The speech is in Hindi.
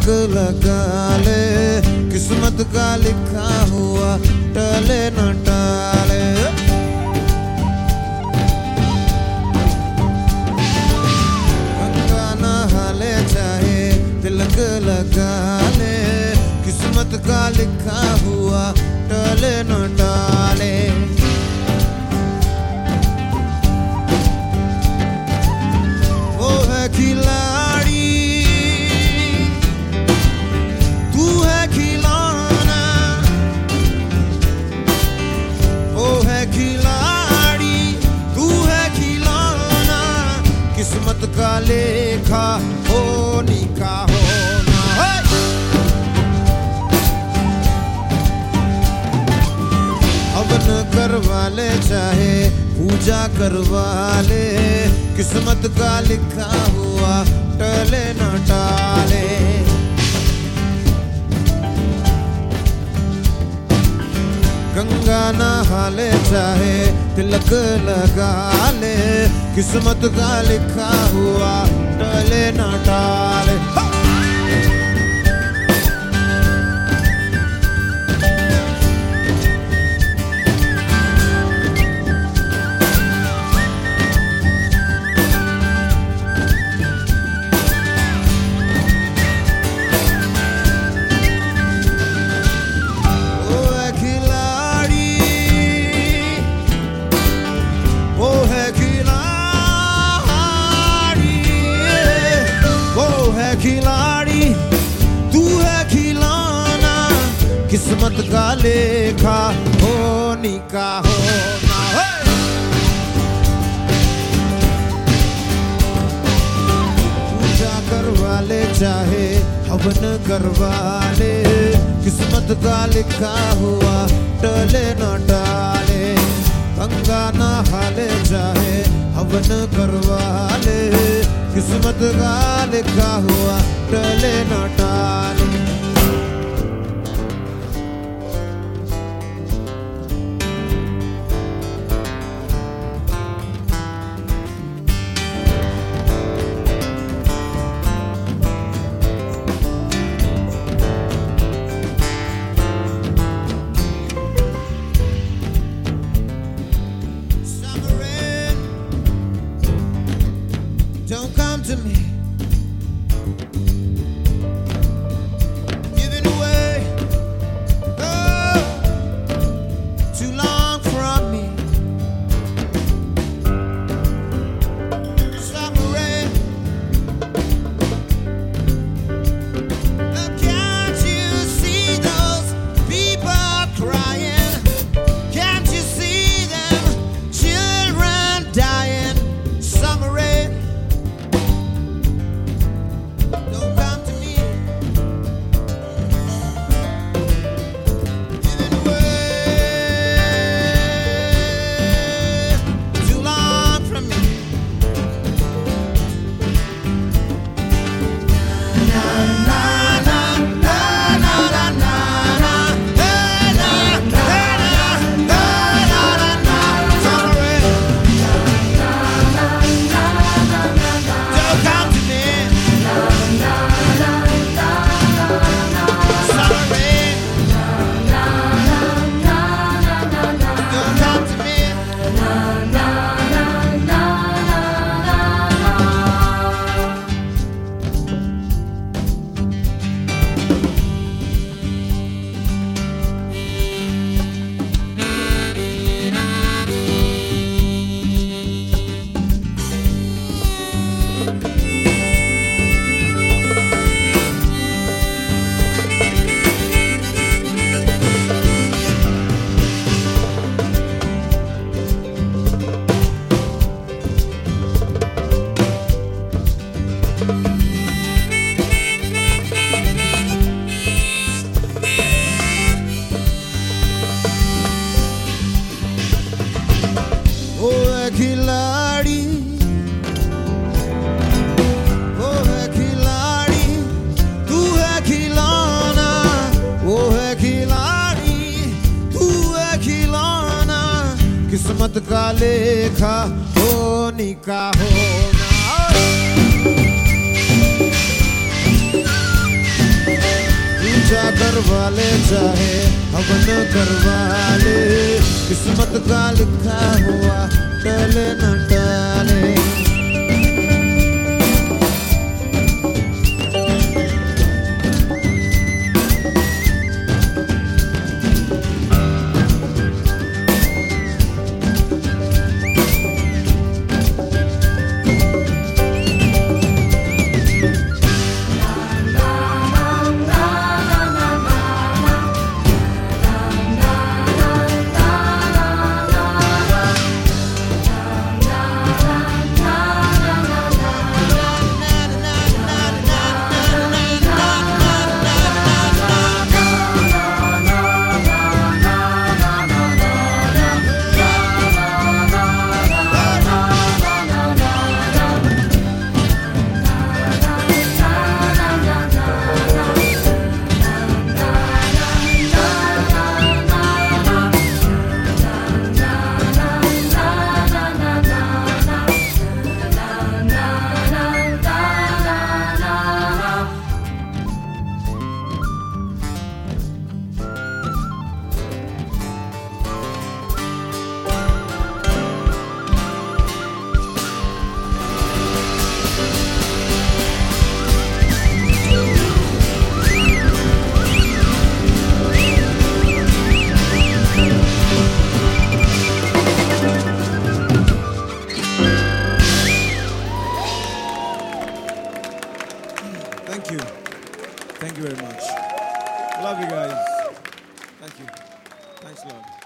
तिलक लगा ले, किस्मत का लिखा हुआ टले न टाले। गंगा नहा ले चाहे तिलक लगा ले, किस्मत का लिखा हुआ टले न टाले। वो है खिलाड़ी, तू है खिलौना। वो है खिलाड़ी, तू है खिलौना। किस्मत का लेखा होनी का होना। हवन करवा ले चाहे पूजा करवा ले, किस्मत का लिखा हुआ टले न टाले। गंगा नहा ले चाहे तिलक लगा ले, किस्मत का लिखा हुआ टले न टाले। खिलाड़ी, तू है खिलौना। किस्मत का लेखा होनी का होना। पूजा करवा ले चाहे हवन करवा ले, किस्मत का लिखा हुआ टले न टाले। गंगा नहा ले चाहे हवन करवा ले, किस्मत का लिखा हुआ टले न टाले। Don't come to me giving away, oh, too long from me. Summer rain, can't you see those people crying? Can't you see them children dying? Summer rain, खिलाड़ी, वो है खिलाड़ी, तू है खिलौना। वो है खिलाड़ी, तू है खिलौना। किस्मत का लेखा होनी का होना। पूजा करवा ले चाहे हवन करवा ले, किस्मत का लिखा हुआ टले न टाले। Thank you. Thank you very much. Love you guys. Thank you. Thanks a lot.